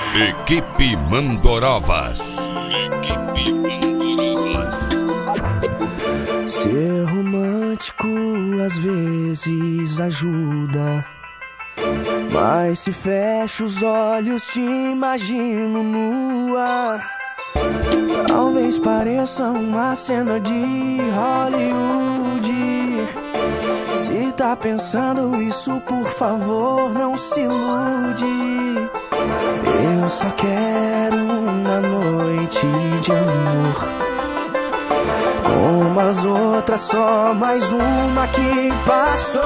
Equipe Mandorovas. Ser romântico às vezes ajuda, mas se fecho os olhos te imagino nua. Talvez pareça uma cena de Hollywood. Se tá pensando isso, por favor, não se ilude. Eu só quero uma noite de amor, como as outras, só mais uma que passou.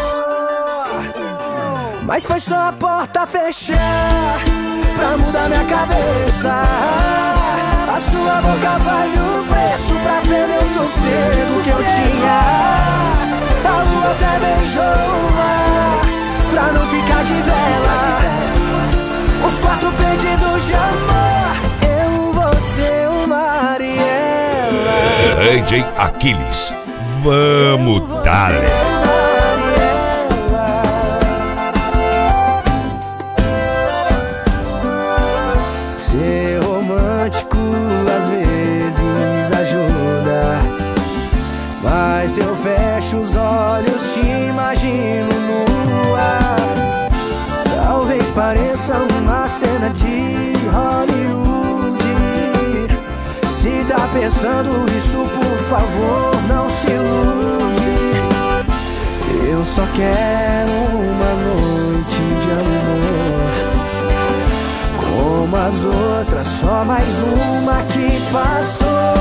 Mas foi só a porta fechar pra mudar minha cabeça. A sua boca vale o preço pra perder o sossego que eu tinha. A lua até beijou o mar pra não ficar de vela. Os 4 pedidos de amor, eu, você, o mar e ela. DJ Aquiles, vamos dar-lhe. Ser romântico às vezes ajuda, mas se eu fecho os olhos te imagino nua. Talvez pareça uma cena de Hollywood. Se tá pensando isso, por favor, não se ilude. Eu só quero uma noite de amor, como as outras, só mais uma que passou.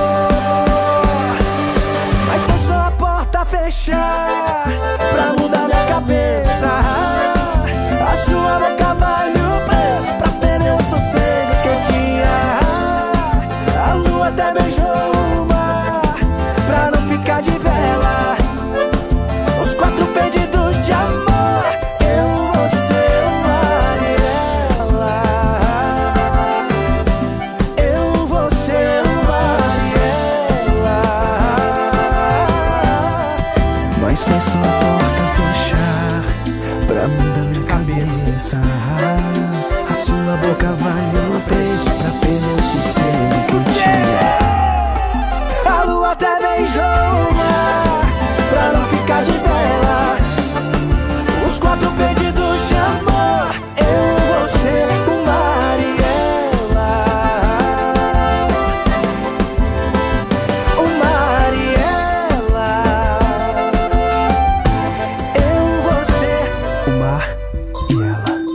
Mas foi só a porta fechar pra mudar minha cabeça. A sua boca vale o preço pra perder o sossego que eu tinha. A lua até beijou o mar pra não ficar de vela. Os 4 pedidos de amor, eu, você, o mar e ela. Eu, você, o mar e ela. Mas foi só a porta fechar pra mudar minha cabeça. A sua boca vale